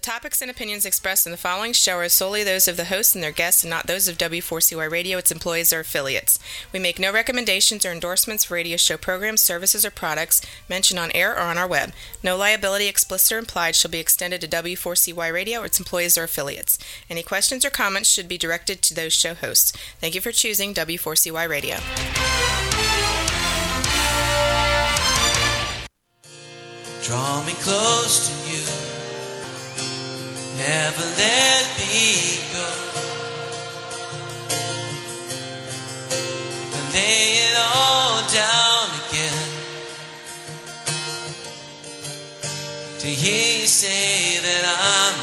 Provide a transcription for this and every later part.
topics and opinions expressed in the following show are solely those of the hosts and their guests and not those of W4CY Radio, its employees, or affiliates. We make no recommendations or endorsements for radio show programs, services, or products mentioned on air or on our web. No liability, explicit or implied, shall be extended to W4CY Radio or its employees or affiliates. Any questions or comments should be directed to those show hosts. Thank you for choosing W4CY Radio. Draw me close to you, never let me go, and lay it all down again, to hear you say that I'm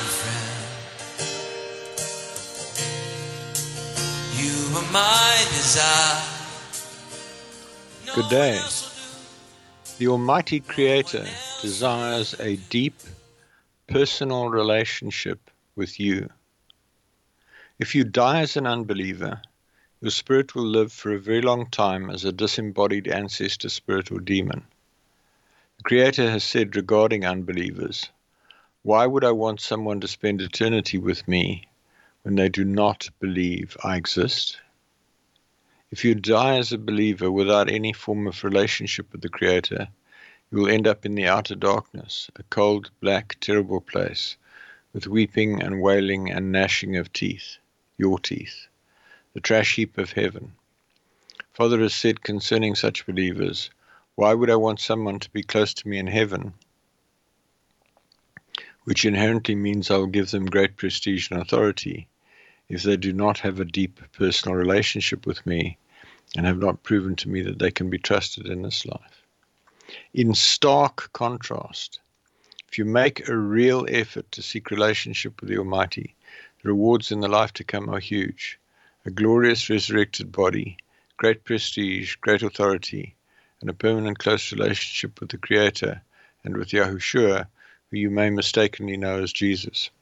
a friend. You are my desire. Good day. The Almighty Creator desires a deep, personal relationship with you. If you die as an unbeliever, your spirit will live for a very long time as a disembodied ancestor spirit or demon. The Creator has said regarding unbelievers, "Why would I want someone to spend eternity with me when they do not believe I exist?" If you die as a believer without any form of relationship with the Creator, you will end up in the outer darkness, a cold, black, terrible place, with weeping and wailing and gnashing of teeth, your teeth, the trash heap of heaven. Father has said concerning such believers, "Why would I want someone to be close to me in heaven?" Which inherently means I will give them great prestige and authority if they do not have a deep personal relationship with me and have not proven to me that they can be trusted in this life. In stark contrast, if you make a real effort to seek relationship with the Almighty, the rewards in the life to come are huge. A glorious resurrected body, great prestige, great authority, and a permanent close relationship with the Creator and with Yahushua, who you may mistakenly know as Jesus.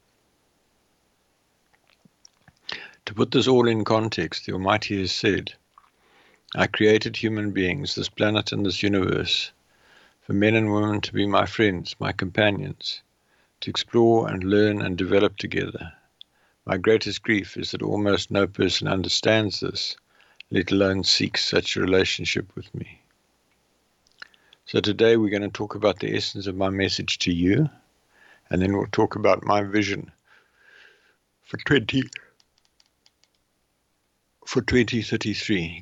To put this all in context, the Almighty has said, "I created human beings, this planet and this universe, for men and women to be my friends, my companions, to explore and learn and develop together. My greatest grief is that almost no person understands this, let alone seeks such a relationship with me." So today we're going to talk about the essence of my message to you, and then we'll talk about my vision for 2033,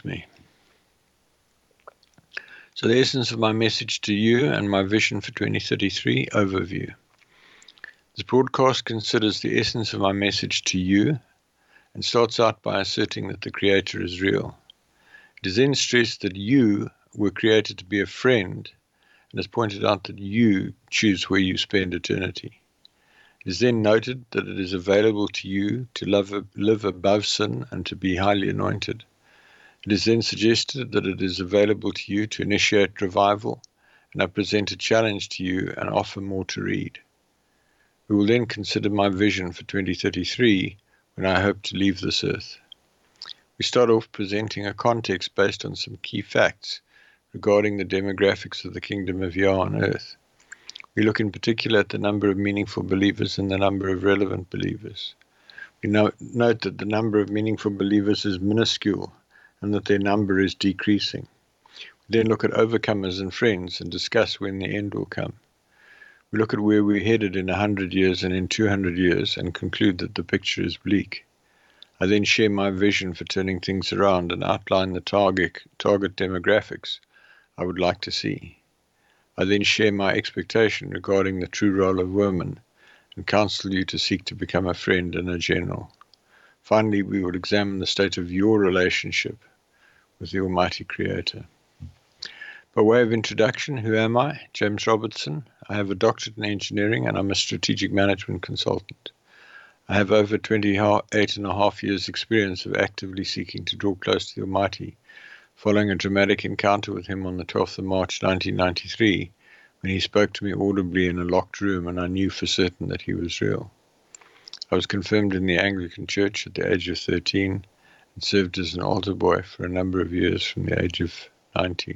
So the essence of my message to you and my vision for 2033, overview. This broadcast considers the essence of my message to you and starts out by asserting that the Creator is real. It is then stressed that you were created to be a friend and has pointed out that you choose where you spend eternity. It is then noted that it is available to you to live above sin and to be highly anointed. It is then suggested that it is available to you to initiate revival, and I present a challenge to you and offer more to read. We will then consider my vision for 2033, when I hope to leave this earth. We start off presenting a context based on some key facts regarding the demographics of the kingdom of Yah on earth. We look in particular at the number of meaningful believers and the number of relevant believers. We note that the number of meaningful believers is minuscule and that their number is decreasing. We then look at overcomers and friends and discuss when the end will come. We look at where we're headed in 100 years and in 200 years and conclude that the picture is bleak. I then share my vision for turning things around and outline the target demographics I would like to see. I then share my expectation regarding the true role of women and counsel you to seek to become a friend and a general. Finally, we will examine the state of your relationship with the Almighty Creator. By way of introduction, who am I? James Robertson. I have a doctorate in engineering and I'm a strategic management consultant. I have over 28 and a half years experience of actively seeking to draw close to the Almighty, following a dramatic encounter with him on the 12th of March 1993, when he spoke to me audibly in a locked room and I knew for certain that he was real. I was confirmed in the Anglican Church at the age of 13 and served as an altar boy for a number of years from the age of 19.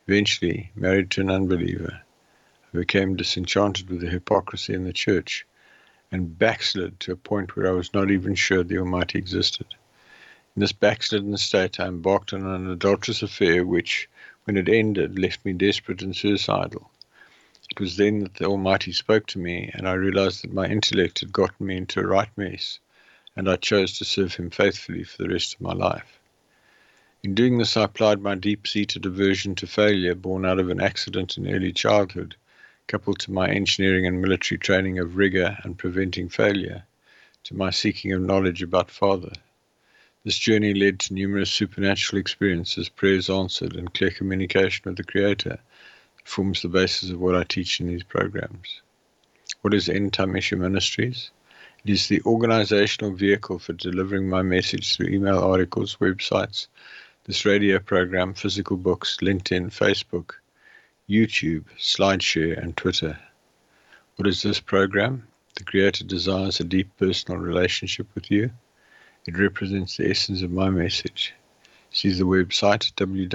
Eventually, married to an unbeliever, I became disenchanted with the hypocrisy in the church and backslid to a point where I was not even sure the Almighty existed. In this backslidden state, I embarked on an adulterous affair which, when it ended, left me desperate and suicidal. It was then that the Almighty spoke to me, and I realized that my intellect had gotten me into a right mess, and I chose to serve Him faithfully for the rest of my life. In doing this, I applied my deep-seated aversion to failure, born out of an accident in early childhood, coupled to my engineering and military training of rigor and preventing failure, to my seeking of knowledge about Father. This journey led to numerous supernatural experiences, prayers answered, and clear communication with the Creator. It forms the basis of what I teach in these programs. What is End Time Issue Ministries? It is the organizational vehicle for delivering my message through email, articles, websites, this radio program, physical books, LinkedIn, Facebook, YouTube, SlideShare, and Twitter. What is this program? The Creator desires a deep personal relationship with you. It represents the essence of my message. See the website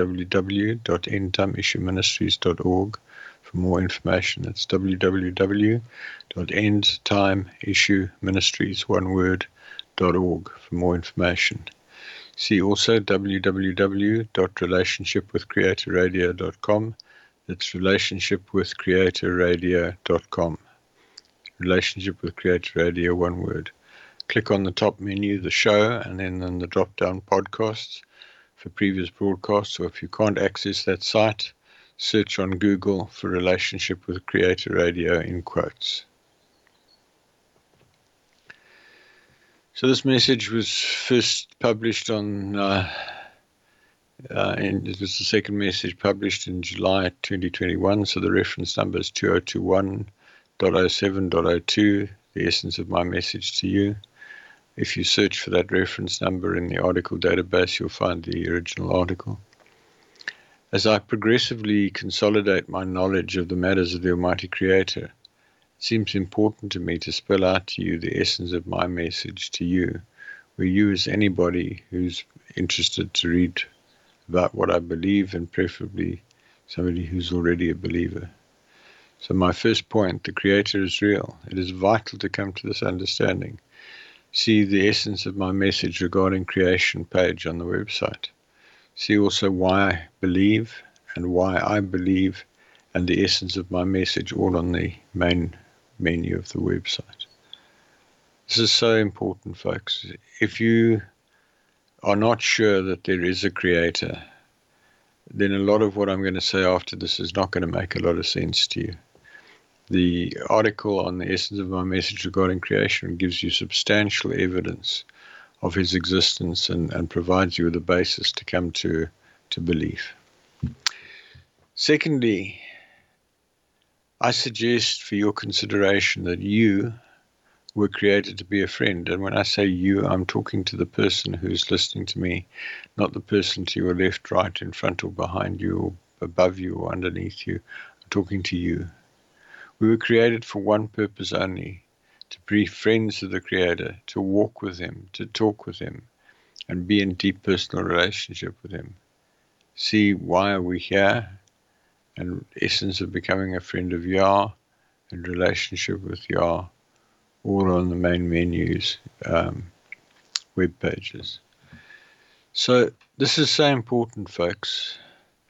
www.endtimeissueministries.org for more information. That's www.endtimeissueministries.org for more information. See also www.relationshipwithcreatorradio.com. That's relationshipwithcreatorradio.com. Relationship with Creator Radio, one word. Click on the top menu, the show, and then on the drop-down podcasts for previous broadcasts. Or if you can't access that site, search on Google for Relationship with Creator Radio in quotes. So this message was first published on, and it was the second message published in July 2021. So the reference number is 2021.07.02, the essence of my message to you. If you search for that reference number in the article database, you'll find the original article. As I progressively consolidate my knowledge of the matters of the Almighty Creator, it seems important to me to spell out to you the essence of my message to you, where you as anybody who's interested to read about what I believe, and preferably somebody who's already a believer. So my first point, the Creator is real. It is vital to come to this understanding. See the essence of my message regarding creation page on the website. See also why I believe and why I believe, and the essence of my message all on the main menu of the website. This is so important, folks. If you are not sure that there is a Creator, then a lot of what I'm going to say after this is not going to make a lot of sense to you. The article on the essence of my message regarding creation gives you substantial evidence of His existence and provides you with a basis to come to belief. Secondly, I suggest for your consideration that you were created to be a friend. And when I say you, I'm talking to the person who's listening to me, not the person to your left, right, in front or behind you, or above you or underneath you. I'm talking to you. We were created for one purpose only, to be friends of the Creator, to walk with Him, to talk with Him, and be in deep personal relationship with Him. See, why are we here? And essence of becoming a friend of Yah and relationship with Yah, all on the main menus, web pages. So this is so important, folks.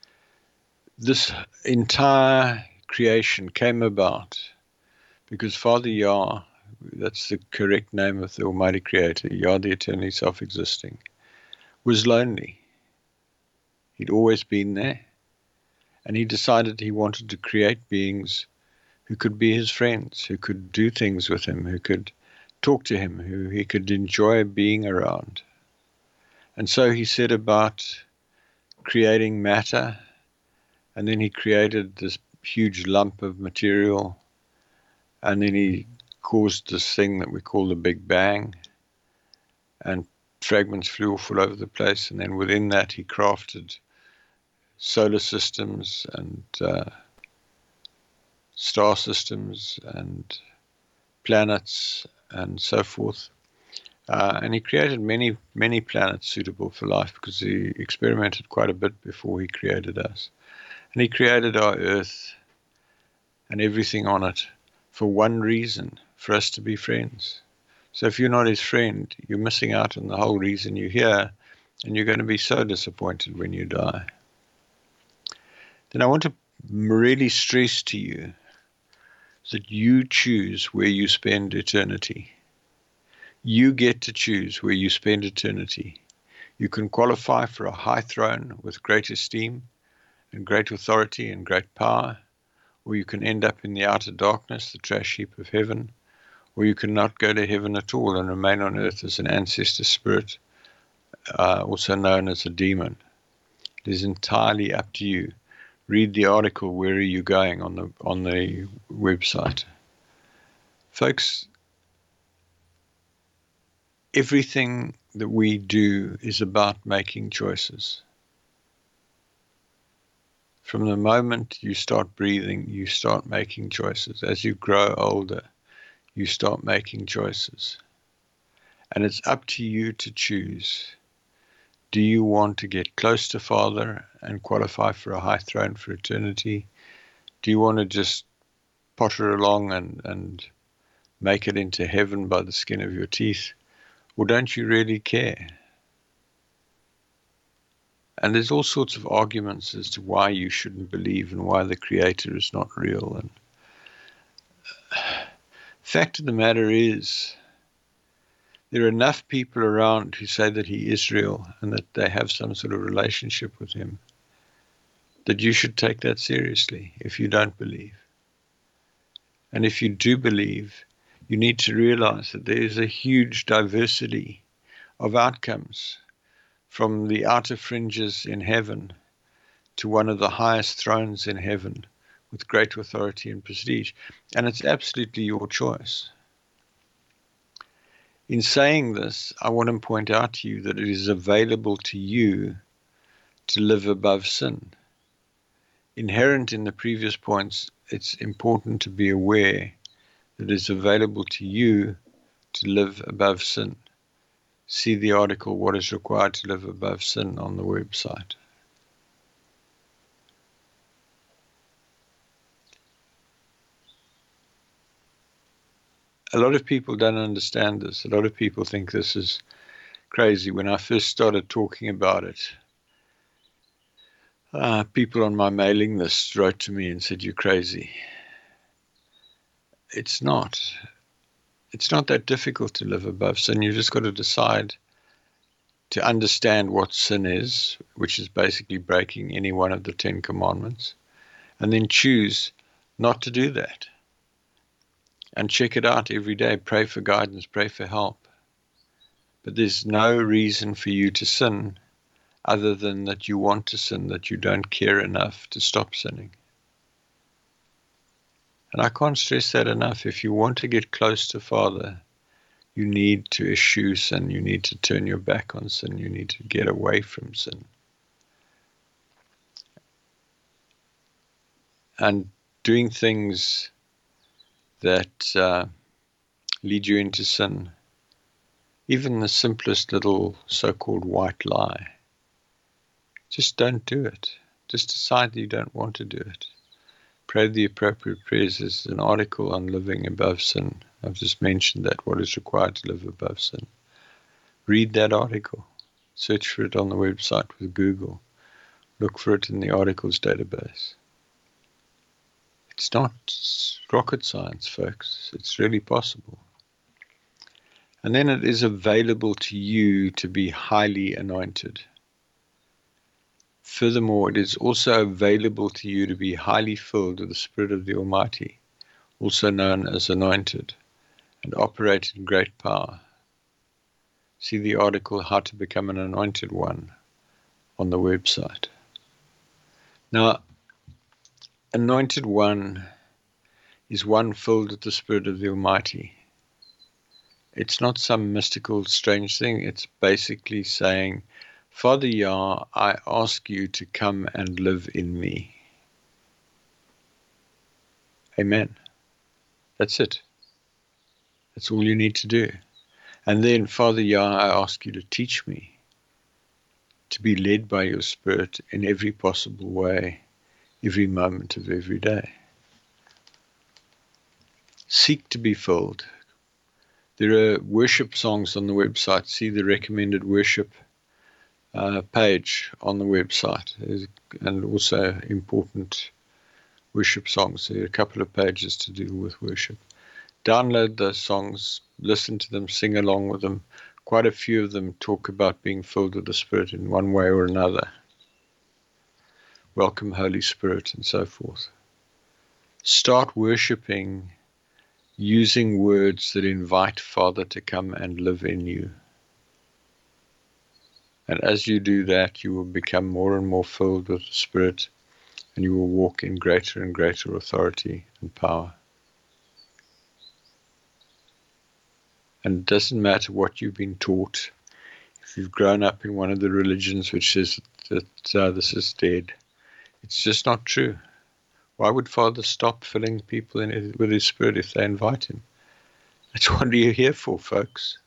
This entire creation came about because Father Yah, that's the correct name of the Almighty Creator, Yah the eternally self-existing, was lonely. He'd always been there, and he decided he wanted to create beings who could be his friends, who could do things with him, who could talk to him, who he could enjoy being around. And so he set about creating matter, and then he created this huge lump of material, and then he caused this thing that we call the Big Bang, and fragments flew off all over the place, and then within that he crafted solar systems and star systems and planets and so forth. And he created many, many planets suitable for life because he experimented quite a bit before he created us. And he created our Earth and everything on it for one reason, for us to be friends. So if you're not his friend, you're missing out on the whole reason you're here, and you're going to be so disappointed when you die. Then I want to really stress to you that you choose where you spend eternity. You get to choose where you spend eternity. You can qualify for a high throne with great esteem and great authority and great power, or you can end up in the outer darkness, the trash heap of heaven, or you can not go to heaven at all and remain on earth as an ancestor spirit, also known as a demon. It is entirely up to you. Read the article, Where Are You Going, on the website. Folks, everything that we do is about making choices. From the moment you start breathing, you start making choices. As you grow older, you start making choices. And it's up to you to choose. Do you want to get close to Father and qualify for a high throne for eternity? Do you want to just potter along and make it into heaven by the skin of your teeth? Or don't you really care? And there's all sorts of arguments as to why you shouldn't believe and why the Creator is not real. And fact of the matter is, there are enough people around who say that he is real and that they have some sort of relationship with him, that you should take that seriously if you don't believe. And if you do believe, you need to realize that there is a huge diversity of outcomes, from the outer fringes in heaven to one of the highest thrones in heaven with great authority and prestige. And it's absolutely your choice. In saying this, I want to point out to you that it is available to you to live above sin. Inherent in the previous points, it's important to be aware that it's available to you to live above sin. See the article, What is Required to Live Above Sin, on the website. A lot of people don't understand this. A lot of people think this is crazy. When I first started talking about it, people on my mailing list wrote to me and said, "You're crazy." It's not. It's not that difficult to live above sin. You've just got to decide to understand what sin is, which is basically breaking any one of the 10 commandments, and then choose not to do that. And check it out every day. Pray for guidance, pray for help. But there's no reason for you to sin other than that you want to sin, that you don't care enough to stop sinning. And I can't stress that enough. If you want to get close to Father, you need to eschew sin. You need to turn your back on sin. You need to get away from sin. And doing things that lead you into sin, even the simplest little so-called white lie, just don't do it. Just decide that you don't want to do it. Pray the appropriate prayers. There's an article on living above sin. I've just mentioned that, What is Required to Live Above Sin. Read that article. Search for it on the website with Google. Look for it in the articles database. It's not rocket science, folks. It's really possible. And then it is available to you to be highly anointed. Furthermore, it is also available to you to be highly filled with the Spirit of the Almighty, also known as anointed, and operate in great power. See the article, How to Become an Anointed One, on the website. Now, anointed one is one filled with the Spirit of the Almighty. It's not some mystical, strange thing. It's basically saying, Father Yah, I ask you to come and live in me. Amen. That's it. That's all you need to do. And then, Father Yah, I ask you to teach me to be led by your Spirit in every possible way, every moment of every day. Seek to be filled. There are worship songs on the website. See the recommended worship page on the website, and also important worship songs. There are a couple of pages to do with worship. Download those songs, listen to them, sing along with them. Quite a few of them talk about being filled with the Spirit in one way or another. Welcome, Holy Spirit, and so forth. Start worshiping using words that invite Father to come and live in you. And as you do that, you will become more and more filled with the Spirit, and you will walk in greater and greater authority and power. And it doesn't matter what you've been taught. If you've grown up in one of the religions which says that this is dead, it's just not true. Why would Father stop filling people with His Spirit if they invite Him? That's what you're here for, folks.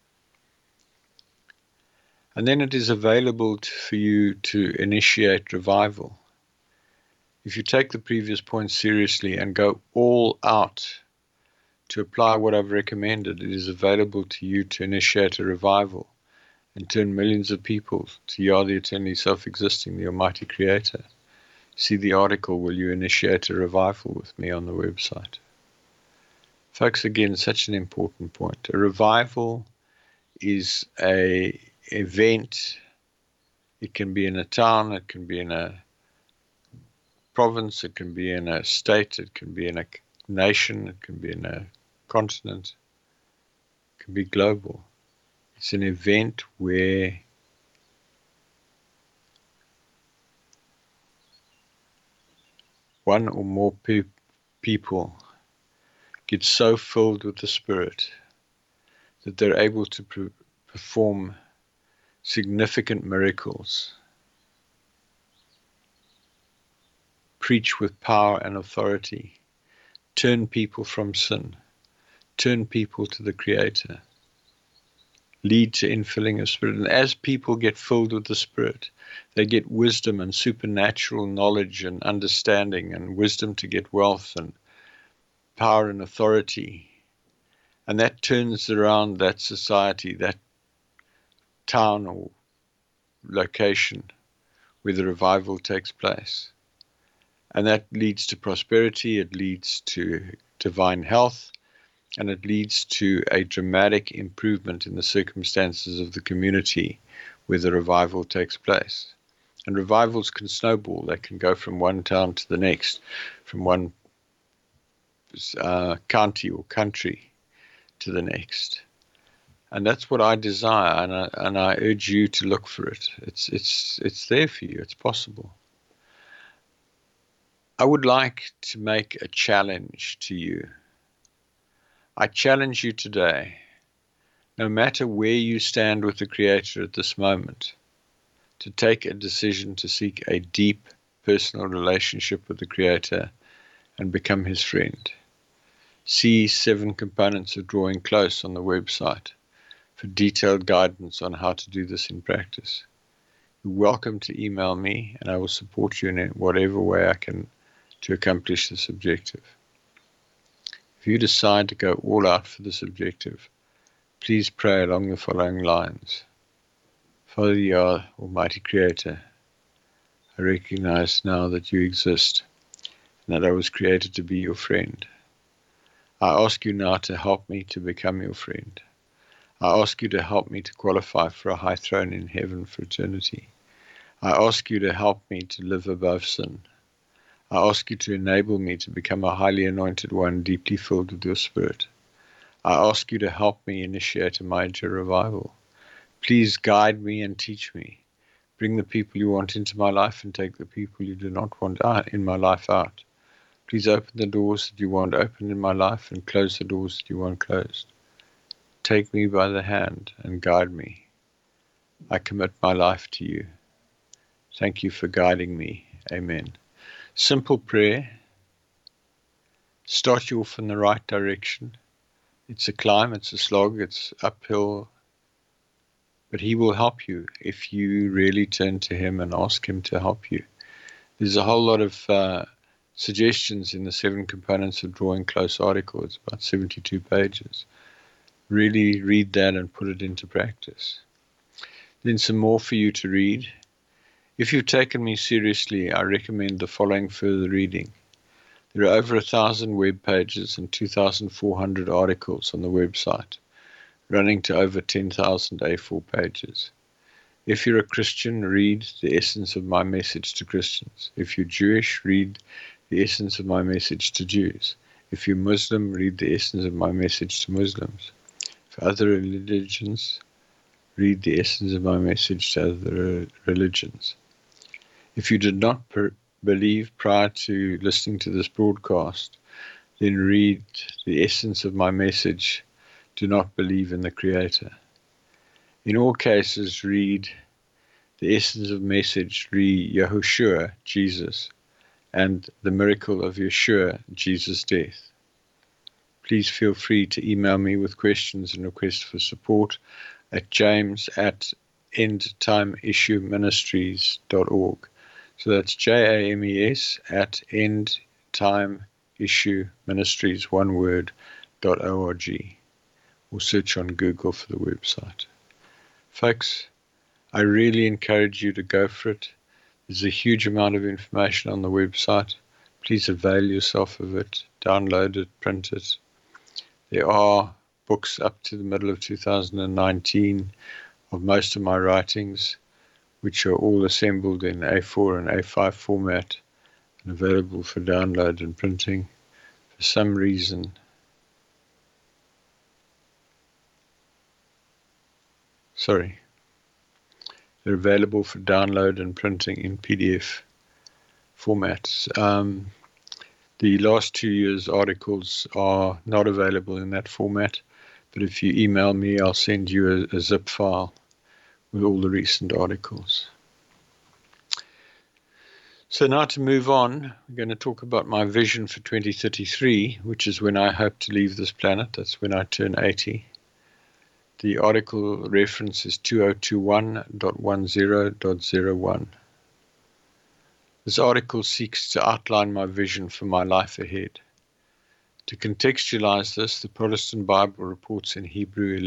And then it is available for you to initiate revival. If you take the previous points seriously and go all out to apply what I've recommended, it is available to you to initiate a revival and turn millions of people to Yah, the eternally self-existing, the Almighty Creator. See the article, Will You Initiate a Revival with me, on the website. Folks, again, such an important point. A revival is an event. It can be in a town, it can be in a province, it can be in a state, it can be in a nation, it can be in a continent, it can be global. It's an event where one or more people get so filled with the Spirit that they're able to perform significant miracles, preach with power and authority, turn people from sin, turn people to the Creator, lead to infilling of Spirit. And as people get filled with the Spirit, they get wisdom and supernatural knowledge and understanding, and wisdom to get wealth and power and authority. And that turns around that society, that town or location where the revival takes place. And that leads to prosperity, it leads to divine health, and it leads to a dramatic improvement in the circumstances of the community where the revival takes place. And revivals can snowball. They can go from one town to the next, from one county or country to the next. And that's what I desire, and I urge you to look for it. It's there for you. It's possible. I would like to make a challenge to you. I challenge you today, no matter where you stand with the Creator at this moment, to take a decision to seek a deep personal relationship with the Creator and become His friend. See 7 components of drawing close on the website for detailed guidance on how to do this in practice. You're welcome to email me, and I will support you in whatever way I can to accomplish this objective. If you decide to go all out for this objective, please pray along the following lines. Father, Yah, Almighty Creator, I recognize now that you exist and that I was created to be your friend. I ask you now to help me to become your friend. I ask you to help me to qualify for a high throne in heaven for eternity. I ask you to help me to live above sin. I ask you to enable me to become a highly anointed one, deeply filled with your Spirit. I ask you to help me initiate a major revival. Please guide me and teach me. Bring the people you want into my life and take the people you do not want in my life out. Please open the doors that you want open in my life and close the doors that you want closed. Take me by the hand and guide me. I commit my life to you. Thank you for guiding me. Amen. Simple prayer. Start you off in the right direction. It's a climb, it's a slog, it's uphill. But He will help you if you really turn to Him and ask Him to help you. There's a whole lot of suggestions in the 7 components of drawing close article. It's about 72 pages. Really read that and put it into practice. Then some more for you to read. If you've taken me seriously, I recommend the following further reading. There are over 1,000 web pages and 2,400 articles on the website, running to over 10,000 A4 pages. If you're a Christian, read The Essence of My Message to Christians. If you're Jewish, read The Essence of My Message to Jews. If you're Muslim, read The Essence of My Message to Muslims. For other religions, read The Essence of My Message to other religions. If you did not believe prior to listening to this broadcast, then read The Essence of My Message, Do Not Believe in the Creator. In all cases, read The Essence of Message, read Yahushua, Jesus, and The Miracle of Yeshua, Jesus' Death. Please feel free to email me with questions and requests for support at james@endtimeissueministries.org. So that's JAMES@endtimeissueministries, one word, .org. Or search on Google for the website. Folks, I really encourage you to go for it. There's a huge amount of information on the website. Please avail yourself of it. Download it, print it. There are books up to the middle of 2019 of most of my writings, which are all assembled in A4 and A5 format and available for download and printing. For some reason, they're available for download and printing in PDF formats. The last 2 years' articles are not available in that format, but if you email me, I'll send you a zip file with all the recent articles. So now to move on, we're going to talk about my vision for 2033, which is when I hope to leave this planet. That's when I turn 80. The article reference is 2021.10.01. This article seeks to outline my vision for my life ahead. To contextualize this, the Protestant Bible reports in Hebrews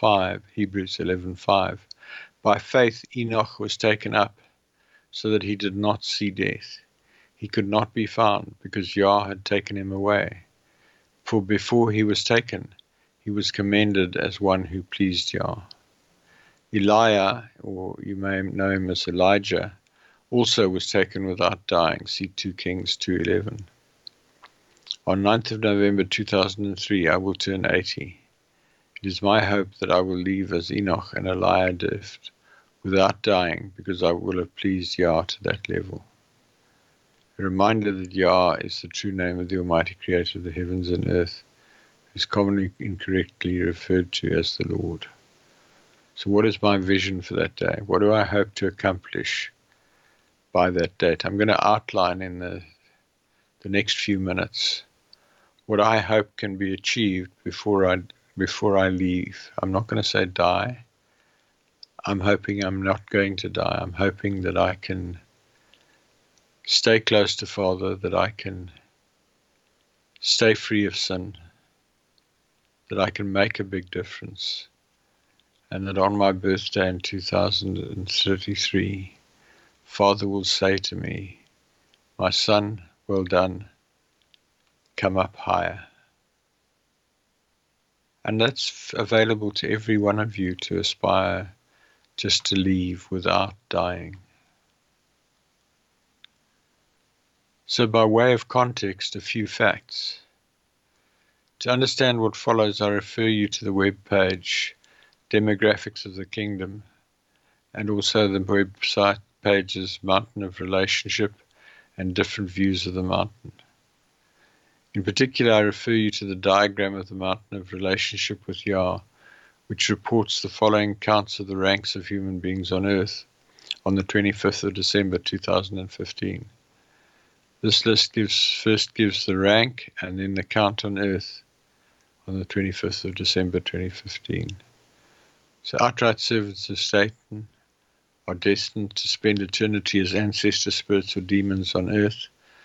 11:5, by faith Enoch was taken up so that he did not see death. He could not be found because Yah had taken him away. For before he was taken, he was commended as one who pleased Yah. Elijah, or you may know him as Elijah, also was taken without dying. See 2 Kings 2:11. On 9th of November 2003, I will turn 80. It is my hope that I will leave as Enoch and Elijah without dying, because I will have pleased Yah to that level. A reminder that Yah is the true name of the Almighty Creator of the heavens and earth, who is commonly incorrectly referred to as the Lord. So what is my vision for that day? What do I hope to accomplish by that date? I'm going to outline in the next few minutes what I hope can be achieved before I leave. I'm not going to say die. I'm hoping I'm not going to die. I'm hoping that I can stay close to Father, that I can stay free of sin, that I can make a big difference, and that on my birthday in 2033, Father will say to me, "My son, well done, come up higher." And that's available to every one of you to aspire just to leave without dying. So by way of context, a few facts. To understand what follows, I refer you to the web page, Demographics of the Kingdom, and also the website pages, Mountain of Relationship, and Different Views of the Mountain. In particular, I refer you to the diagram of the Mountain of Relationship with Yah, which reports the following counts of the ranks of human beings on earth on the 25th of December 2015. This list first gives the rank and then the count on earth on the 25th of December 2015. So outright servants of Satan are destined to spend eternity as ancestor spirits or demons on earth.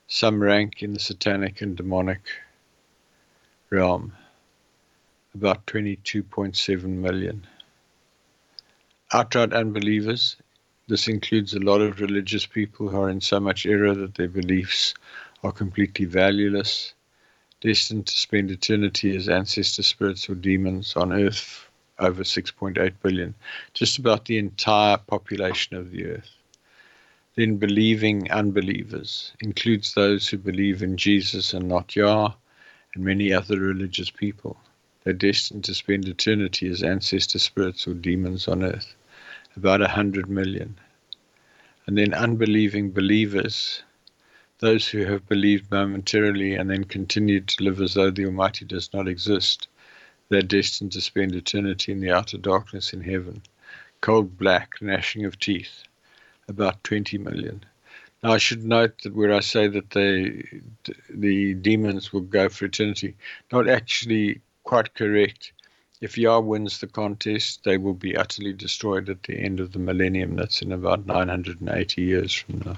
Some rank in the satanic and demonic realm, about 22.7 million. Outright unbelievers, this includes a lot of religious people who are in so much error that their beliefs are completely valueless, destined to spend eternity as ancestor spirits or demons on earth, over 6.8 billion, just about the entire population of the earth. Then believing unbelievers includes those who believe in Jesus and not Yah, and many other religious people. They're destined to spend eternity as ancestor spirits or demons on earth, about 100 million. And then unbelieving believers, those who have believed momentarily and then continued to live as though the Almighty does not exist. They're destined to spend eternity in the outer darkness in heaven, cold black, gnashing of teeth, about 20 million. Now I should note that where I say that the demons will go for eternity, not actually quite correct. If Yah wins the contest, they will be utterly destroyed at the end of the millennium. That's in about 980 years from now.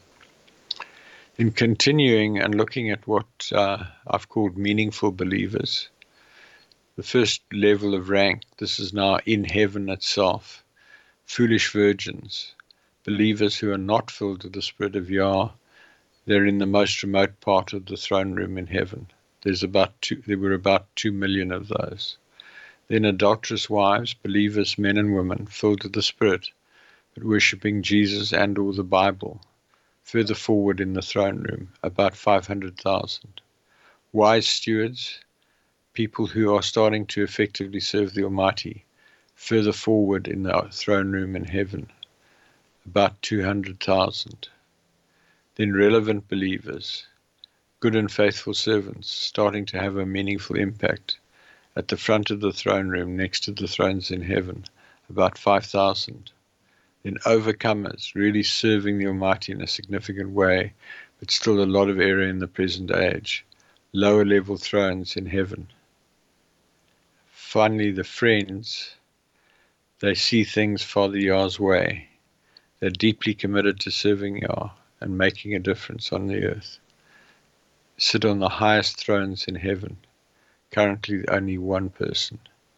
In continuing and looking at what I've called meaningful believers, the first level of rank, this is now in heaven itself, foolish virgins, believers who are not filled with the Spirit of Yah. They're in the most remote part of the throne room in heaven. There were about 2 million of those. Then adulterous wives, believers, men and women, filled with the Spirit, but worshipping Jesus and or the Bible. Further forward in the throne room, about 500,000. Wise stewards, people who are starting to effectively serve the Almighty, further forward in the throne room in heaven, about 200,000. Then relevant believers, good and faithful servants, starting to have a meaningful impact at the front of the throne room next to the thrones in heaven, about 5,000. Then overcomers, really serving the Almighty in a significant way, but still a lot of error in the present age, lower level thrones in heaven. Finally, the friends, they see things Father Yah's way. They're deeply committed to serving Yah and making a difference on the earth. Sit on the highest thrones in heaven, currently only one person.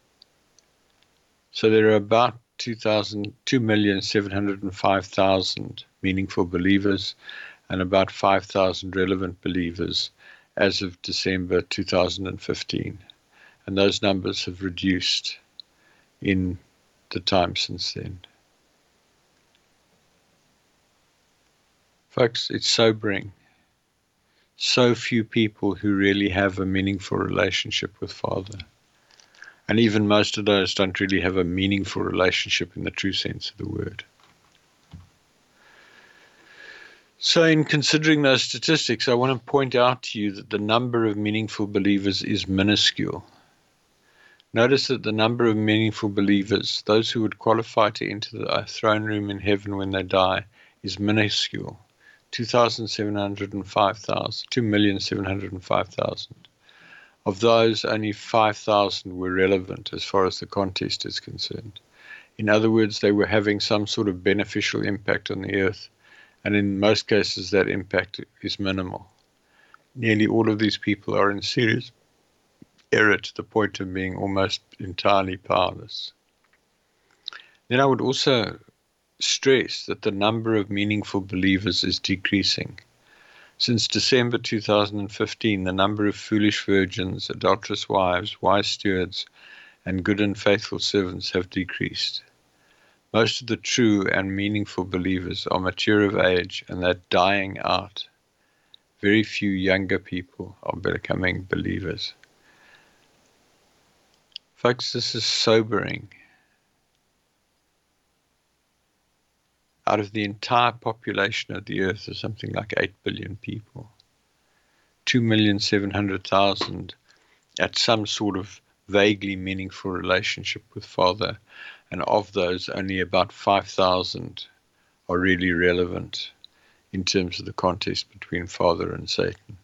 So there are about 2,705,000 meaningful believers and about 5,000 relevant believers as of December 2015. And those numbers have reduced in the time since then. Folks, it's sobering. So few people who really have a meaningful relationship with Father. And even most of those don't really have a meaningful relationship in the true sense of the word. So in considering those statistics, I want to point out to you that the number of meaningful believers is minuscule. Notice that the number of meaningful believers, those who would qualify to enter the throne room in heaven when they die, is minuscule. 2,705,000. Of those, only 5,000 were relevant as far as the contest is concerned. In other words, they were having some sort of beneficial impact on the earth, and in most cases that impact is minimal. Nearly all of these people are in serious error to the point of being almost entirely powerless. Then I would also stress that the number of meaningful believers is decreasing. Since December 2015, the number of foolish virgins, adulterous wives, wise stewards, and good and faithful servants have decreased. Most of the true and meaningful believers are mature of age and they're dying out. Very few younger people are becoming believers. Folks, this is sobering. Out of the entire population of the earth is something like 8 billion people. 2,700,000 at some sort of vaguely meaningful relationship with Father, and of those only about 5,000 are really relevant in terms of the contest between Father and Satan.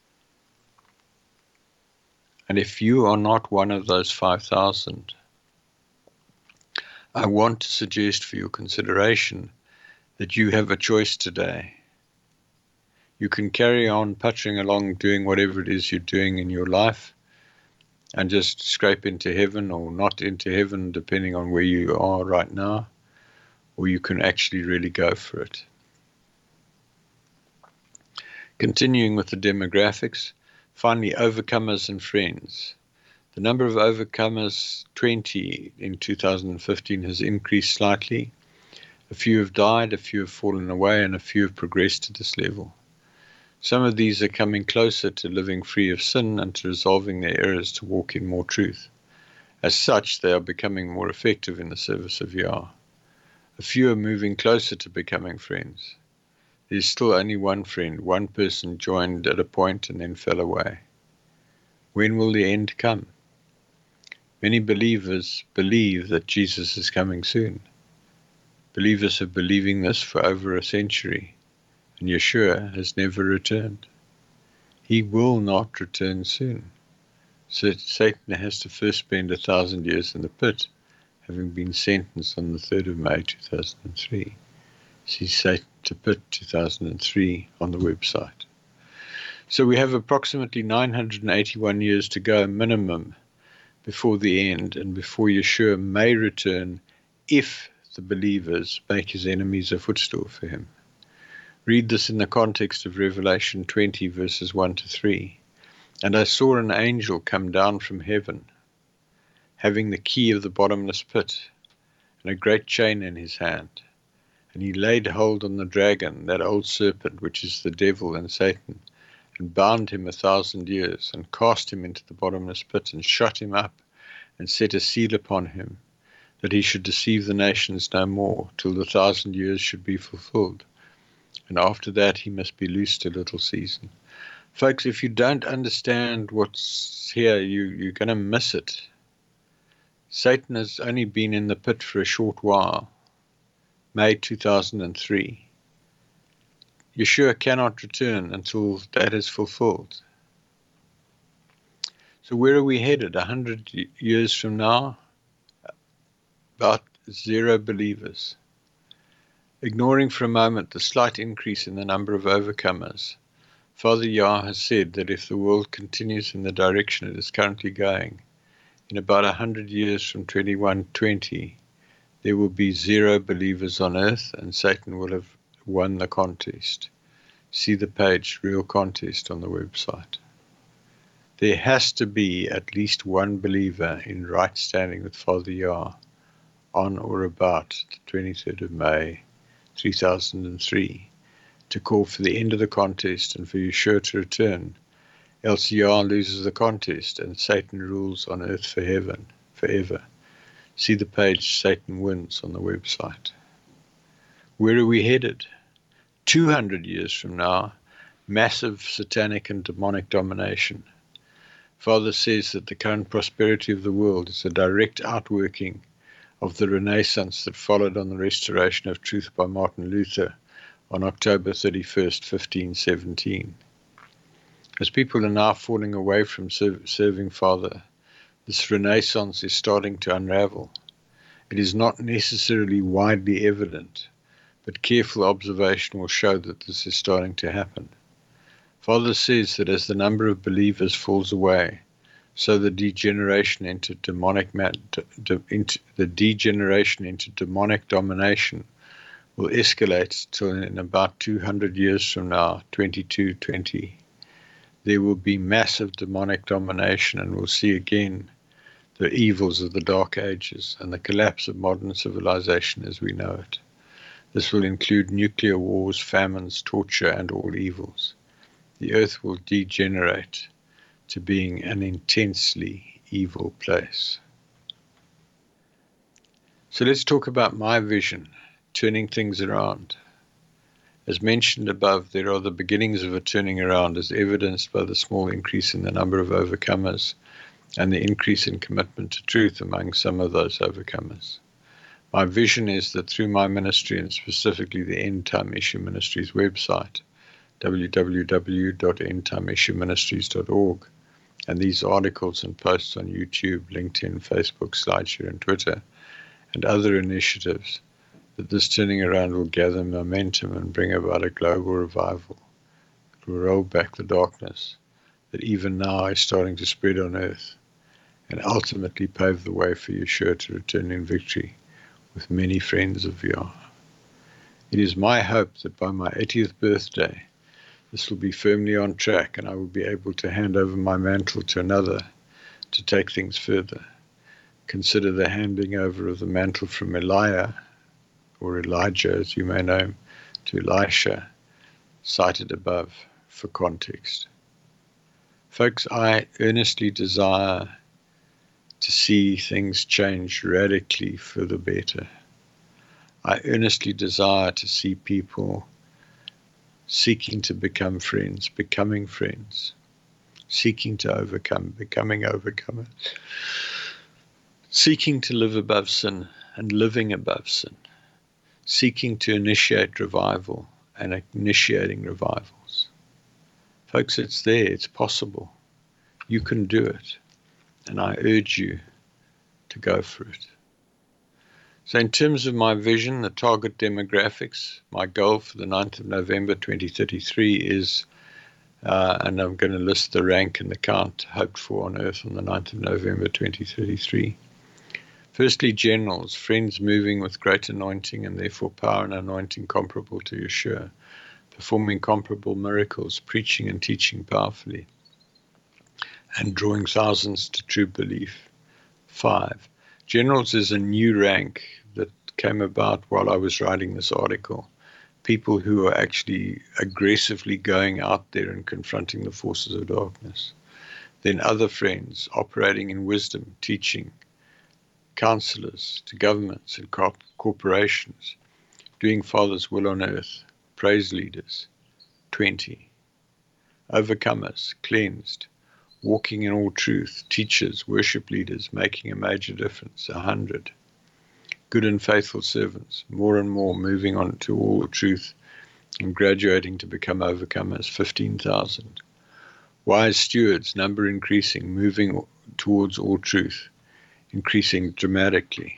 And if you are not one of those 5,000, I want to suggest for your consideration that you have a choice today. You can carry on puttering along doing whatever it is you're doing in your life and just scrape into heaven or not into heaven, depending on where you are right now, or you can actually really go for it. Continuing with the demographics, finally, overcomers and friends. The number of overcomers, 20 in 2015, has increased slightly. A few have died, a few have fallen away, and a few have progressed to this level. Some of these are coming closer to living free of sin and to resolving their errors to walk in more truth. As such, they are becoming more effective in the service of Yah. A few are moving closer to becoming friends. There is still only one friend. One person joined at a point and then fell away. When will the end come? Many believers believe that Jesus is coming soon. Believers have been believing this for over a century, and Yeshua has never returned. He will not return soon. So Satan has to first spend 1,000 years in the pit, having been sentenced on the 3rd of May 2003. See Satan to Pit 2003 on the website. So we have approximately 981 years to go minimum before the end and before Yeshua may return if the believers make his enemies a footstool for him. Read this in the context of Revelation 20 verses 1 to 3. And I saw an angel come down from heaven, having the key of the bottomless pit, and a great chain in his hand. And he laid hold on the dragon, that old serpent, which is the devil and Satan, and bound him 1,000 years, and cast him into the bottomless pit, and shut him up, and set a seal upon him, that he should deceive the nations no more, till the 1,000 years should be fulfilled. And after that he must be loosed a little season. Folks, if you don't understand what's here, you're going to miss it. Satan has only been in the pit for a short while. May 2003. Yeshua cannot return until that is fulfilled. So where are we headed? 100 years from now? About 0 believers. Ignoring for a moment the slight increase in the number of overcomers, Father Yah has said that if the world continues in the direction it is currently going, in about 100 years from 2120, there will be 0 believers on earth and Satan will have won the contest. See the page, Real Contest, on the website. There has to be at least one believer in right standing with Father Yah on or about the 23rd of May, 2003, to call for the end of the contest and for Yeshua to return, else Yah loses the contest and Satan rules on earth forever. See the page Satan Wins on the website. Where are we headed? 200 years from now, massive satanic and demonic domination. Father says that the current prosperity of the world is a direct outworking of the Renaissance that followed on the restoration of truth by Martin Luther on October 31st, 1517. As people are now falling away from serving Father, this Renaissance is starting to unravel. It is not necessarily widely evident, but careful observation will show that this is starting to happen. Father says that as the number of believers falls away, so the degeneration into demonic domination will escalate till in about 200 years from now, 2220, there will be massive demonic domination, and we'll see again the evils of the Dark Ages and the collapse of modern civilization as we know it. This will include nuclear wars, famines, torture, and all evils. The earth will degenerate to being an intensely evil place. So let's talk about my vision, turning things around. As mentioned above, there are the beginnings of a turning around as evidenced by the small increase in the number of overcomers and the increase in commitment to truth among some of those overcomers. My vision is that through my ministry, and specifically the End Time Issue Ministries website, www.endtimeissueministries.org, and these articles and posts on YouTube, LinkedIn, Facebook, SlideShare, and Twitter, and other initiatives, that this turning around will gather momentum and bring about a global revival. It will roll back the darkness that even now is starting to spread on earth, and ultimately pave the way for Yeshua to return in victory with many friends of Yah. It is my hope that by my 80th birthday, this will be firmly on track and I will be able to hand over my mantle to another to take things further. Consider the handing over of the mantle from Elijah, or Elijah as you may know him, to Elisha, cited above for context. Folks, I earnestly desire to see things change radically for the better. I earnestly desire to see people seeking to become friends, becoming friends, seeking to overcome, becoming overcomers, seeking to live above sin and living above sin, seeking to initiate revival and initiating revivals. Folks, it's there, it's possible. You can do it, and I urge you to go for it. So in terms of my vision, the target demographics, my goal for the 9th of November 2033 is, and I'm going to list the rank and the count hoped for on earth on the 9th of November 2033. Firstly, generals, friends moving with great anointing and therefore power and anointing comparable to Yeshua, performing comparable miracles, preaching and teaching powerfully, and drawing thousands to true belief. 5. Generals is a new rank that came about while I was writing this article. People who are actually aggressively going out there and confronting the forces of darkness. Then other friends operating in wisdom, teaching, counselors to governments and corporations, doing Father's will on earth, praise leaders. 20. Overcomers, cleansed, walking in all truth, teachers, worship leaders, making a major difference. 100. Good and faithful servants, more and more moving on to all truth and graduating to become overcomers. 15,000. Wise stewards, number increasing, moving towards all truth, increasing dramatically.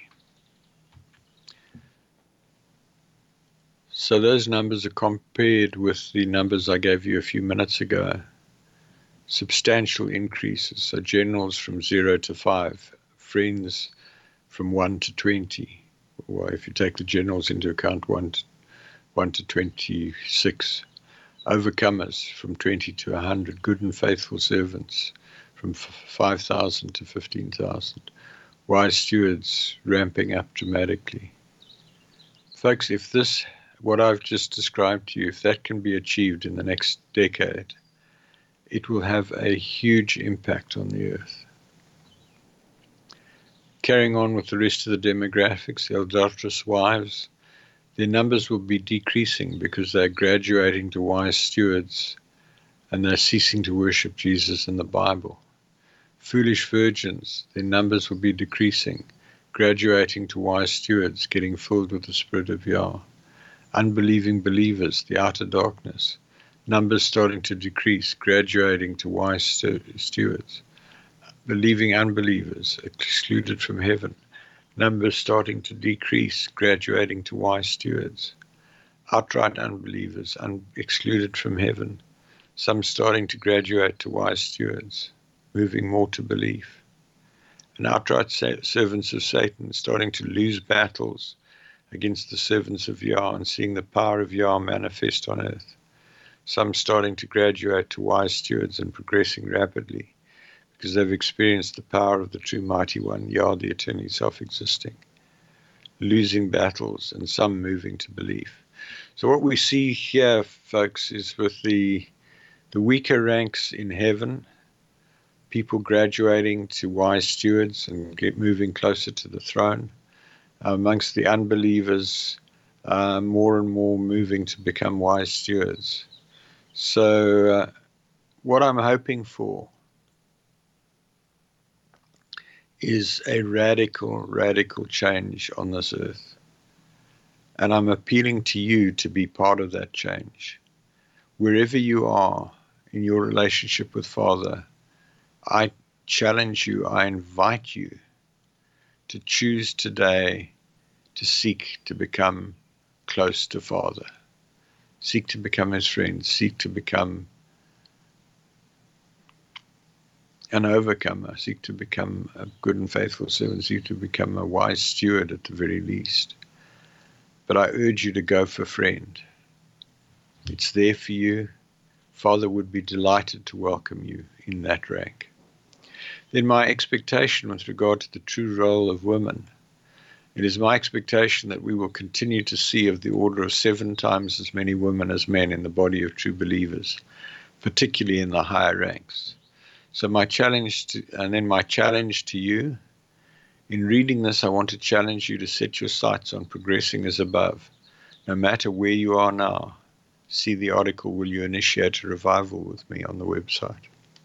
So those numbers are compared with the numbers I gave you a few minutes ago. Substantial increases. So generals from 0 to 5, friends from 1 to 20. Well, if you take the generals into account, 1 to 26. Overcomers from 20 to 100. Good and faithful servants from 5,000 to 15,000. Wise stewards ramping up dramatically. Folks, if this, what I've just described to you, if that can be achieved in the next decade, it will have a huge impact on the earth. Carrying on with the rest of the demographics, the adulterous wives, their numbers will be decreasing because they're graduating to wise stewards and they're ceasing to worship Jesus and the Bible. Foolish virgins, their numbers will be decreasing, graduating to wise stewards, getting filled with the Spirit of Yah. Unbelieving believers, the outer darkness, numbers starting to decrease, graduating to wise stewards. Believing unbelievers, excluded from heaven, numbers starting to decrease, graduating to wise stewards. Outright unbelievers, excluded from heaven, some starting to graduate to wise stewards, moving more to belief. And outright servants of Satan starting to lose battles against the servants of Yah and seeing the power of Yah manifest on earth. Some starting to graduate to wise stewards and progressing rapidly because they've experienced the power of the true mighty one, Yah, the eternally self-existing, losing battles and some moving to belief. So what we see here, folks, is with the weaker ranks in heaven, people graduating to wise stewards and moving closer to the throne. Amongst the unbelievers, more and more moving to become wise stewards. So what I'm hoping for is a radical change on this earth. And I'm appealing to you to be part of that change. Wherever you are in your relationship with Father, I challenge you, I invite you to choose today to seek to become close to Father. Seek to become his friend. Seek to become an overcomer. Seek to become a good and faithful servant. Seek to become a wise steward at the very least. But I urge you to go for friend. It's there for you. Father would be delighted to welcome you in that rank. Then my expectation with regard to the true role of women. It is my expectation that we will continue to see of the order of 7 times as many women as men in the body of true believers, particularly in the higher ranks. So my challenge to you, in reading this, I want to challenge you to set your sights on progressing as above. No matter where you are now, see the article, Will You Initiate a Revival with me, on the website.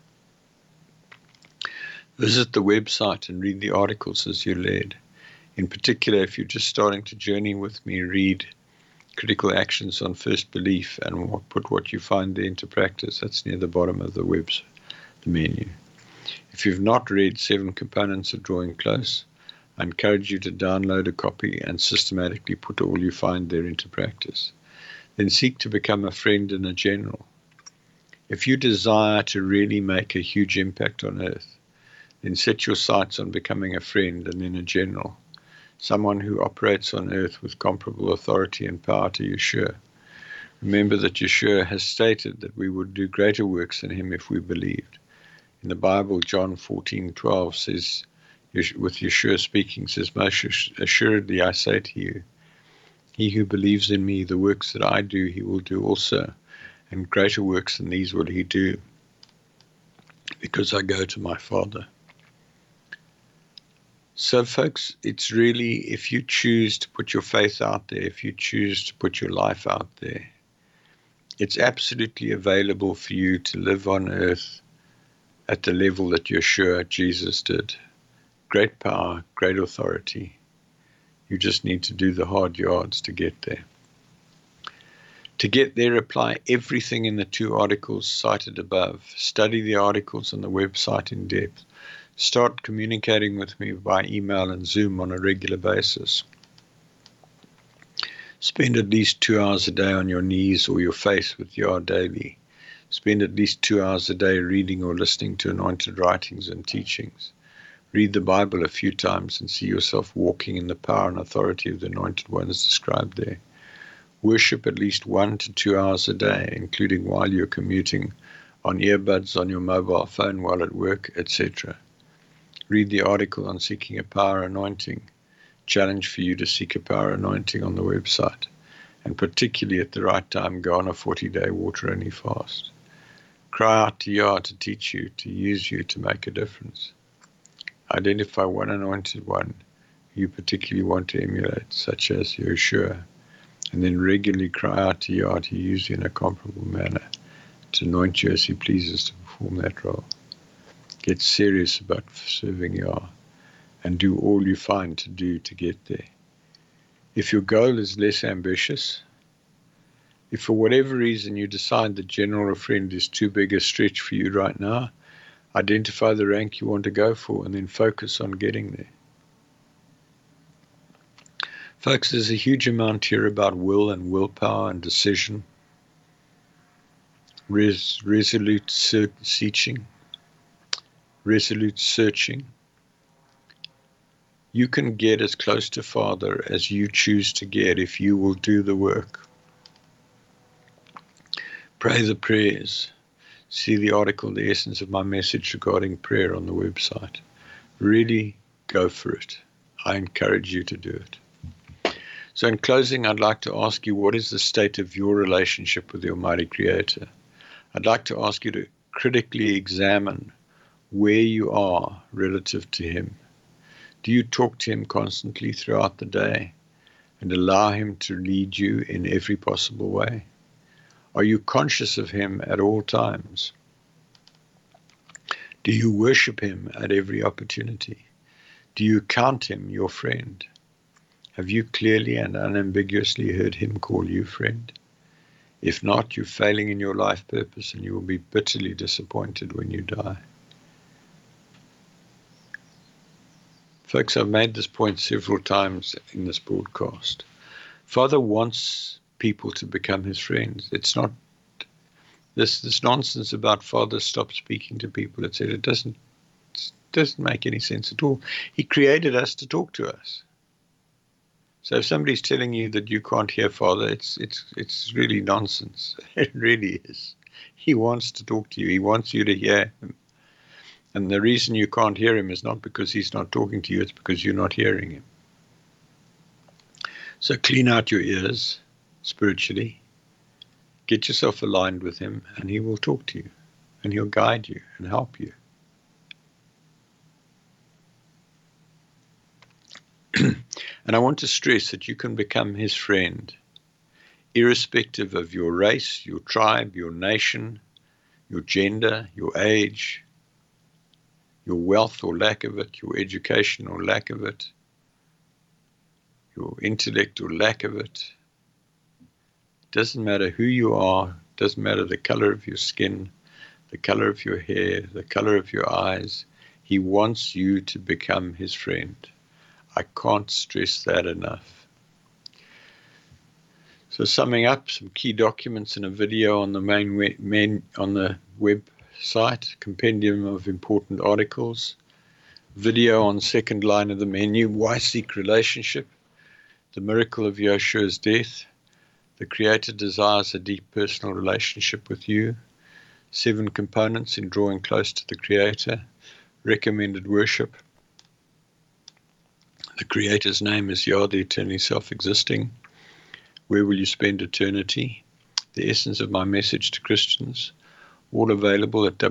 Visit the website and read the articles as you're led. In particular, if you're just starting to journey with me, read Critical Actions on First Belief and put what you find there into practice. That's near the bottom of the menu. If you've not read 7 Components of Drawing Close, I encourage you to download a copy and systematically put all you find there into practice. Then seek to become a friend and a general. If you desire to really make a huge impact on earth, then set your sights on becoming a friend and then a general, someone who operates on earth with comparable authority and power to Yeshua. Remember that Yeshua has stated that we would do greater works than him if we believed. In the Bible, John 14:12 says, with Yeshua speaking, says, Most assuredly I say to you, he who believes in me, the works that I do, he will do also, and greater works than these will he do, because I go to my Father. So, folks, it's really, if you choose to put your faith out there, if you choose to put your life out there, it's absolutely available for you to live on earth at the level that Yeshua, Jesus, did. Great power, great authority. You just need to do the hard yards to get there. To get there, apply everything in the 2 articles cited above. Study the articles on the website in depth. Start communicating with me by email and Zoom on a regular basis. Spend at least 2 hours a day on your knees or your face with Yah daily. Spend at least 2 hours a day reading or listening to anointed writings and teachings. Read the Bible a few times and see yourself walking in the power and authority of the anointed ones described there. Worship at least 1 to 2 hours a day, including while you're commuting, on earbuds, on your mobile phone, while at work, etc. Read the article on seeking a power anointing. Challenge for you to seek a power anointing on the website, and particularly at the right time, go on a 40-day water-only fast. Cry out to Yah to teach you, to use you to make a difference. Identify one anointed one you particularly want to emulate, such as Yeshua, and then regularly cry out to Yah to use you in a comparable manner, to anoint you as he pleases to perform that role. Get serious about serving Yah, and do all you find to do to get there. If your goal is less ambitious, if for whatever reason you decide that general or friend is too big a stretch for you right now, identify the rank you want to go for and then focus on getting there. Folks, there's a huge amount here about will and willpower and decision, resolute searching. You can get as close to Father as you choose to get if you will do the work. Pray the prayers. See the article, The Essence of My Message Regarding Prayer, on the website. Really go for it. I encourage you to do it. So in closing, I'd like to ask you, what is the state of your relationship with the Almighty Creator? I'd like to ask you to critically examine where you are relative to Him. Do you talk to Him constantly throughout the day and allow Him to lead you in every possible way? Are you conscious of Him at all times? Do you worship Him at every opportunity? Do you count Him your friend? Have you clearly and unambiguously heard Him call you friend? If not, you're failing in your life purpose and you will be bitterly disappointed when you die. Folks, I've made this point several times in this broadcast. Father wants people to become His friends. It's not this nonsense about Father stop speaking to people, etc. It doesn't make any sense at all. He created us to talk to us. So if somebody's telling you that you can't hear Father, it's really nonsense. It really is. He wants to talk to you. He wants you to hear him. And the reason you can't hear him is not because he's not talking to you, it's because you're not hearing him. So clean out your ears spiritually. Get yourself aligned with him, and he will talk to you, and he'll guide you and help you. And I want to stress that you can become his friend, irrespective of your race, your tribe, your nation, your gender, your age, your wealth or lack of it, your education or lack of it, your intellect or lack of it. It doesn't matter who you are, it doesn't matter the color of your skin, the color of your hair, the color of your eyes. He wants you to become his friend. I can't stress that enough. So summing up, some key documents and a video on the on the website, compendium of important articles, video on second line of the menu, why seek relationship, the miracle of Yeshua's death, the Creator desires a deep personal relationship with you, 7 components in drawing close to the Creator, recommended worship, the Creator's name is Yah, the eternally self-existing. Where will you spend eternity? The essence of my message to Christians. All available at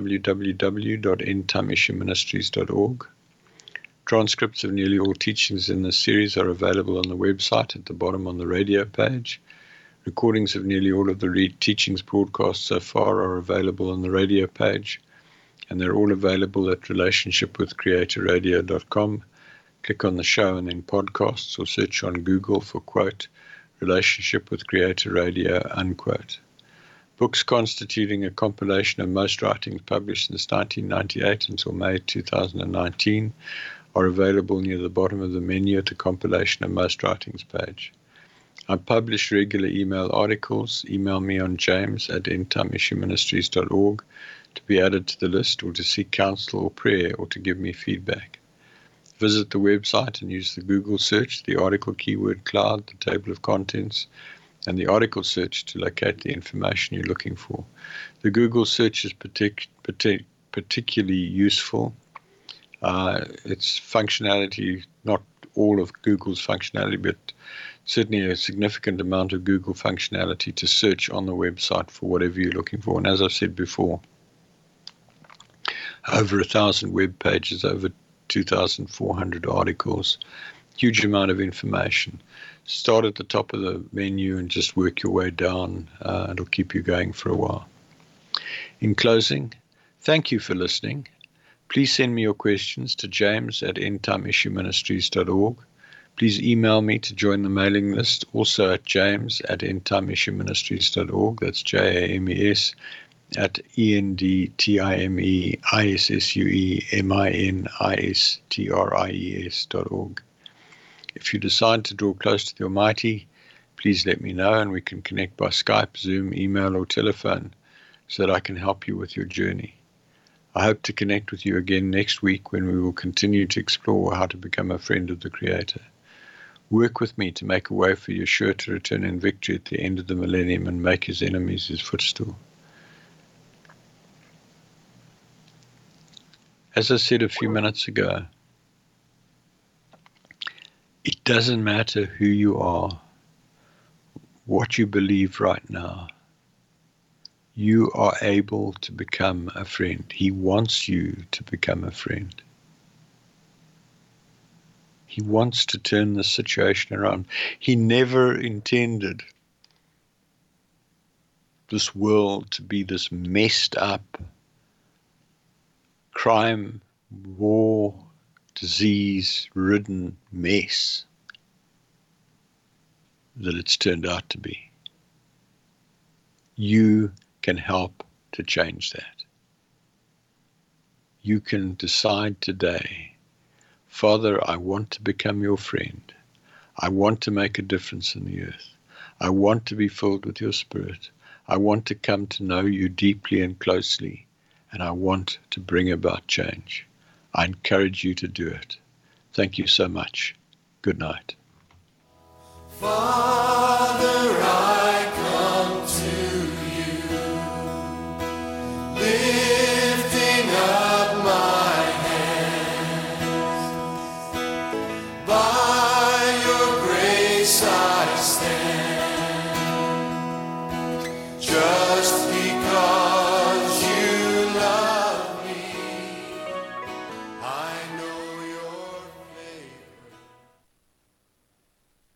www.endtimeissueministries.org. Transcripts of nearly all teachings in this series are available on the website at the bottom on the radio page. Recordings of nearly all of the teachings broadcast so far are available on the radio page, and they're all available at relationshipwithcreatorradio.com. Click on the show and then podcasts, or search on Google for, quote, Relationship with Creator Radio, unquote. Books constituting a compilation of most writings published since 1998 until May 2019 are available near the bottom of the menu at the compilation of most writings page. I publish regular email articles. Email me on james@endtimeissueministries.org to be added to the list, or to seek counsel or prayer, or to give me feedback. Visit the website and use the Google search, the article keyword cloud, the table of contents, and the article search to locate the information you're looking for. The Google search is particularly useful. Its functionality, not all of Google's functionality, but certainly a significant amount of Google functionality to search on the website for whatever you're looking for. And as I've said before, over 1,000 web pages, over 2,400 articles, huge amount of information. Start at the top of the menu and just work your way down. It'll keep you going for a while. In closing, thank you for listening. Please send me your questions to james@endtimeissueministries.org. Please email me to join the mailing list, also at james@endtimeissueministries.org. That's JAMES@ENDTIMEISSUEMINISTRIES.org. If you decide to draw close to the Almighty, please let me know, and we can connect by Skype, Zoom, email, or telephone so that I can help you with your journey. I hope to connect with you again next week, when we will continue to explore how to become a friend of the Creator. Work with me to make a way for Yeshua to return in victory at the end of the millennium and make his enemies his footstool. As I said a few minutes ago, it doesn't matter who you are, what you believe right now. You are able to become a friend. He wants you to become a friend. He wants to turn the situation around. He never intended this world to be this messed up, crime, war, disease-ridden mess that it's turned out to be. You can help to change that. You can decide today, Father, I want to become your friend. I want to make a difference in the earth. I want to be filled with your Spirit. I want to come to know you deeply and closely, and I want to bring about change. I encourage you to do it. Thank you so much. Good night. Father,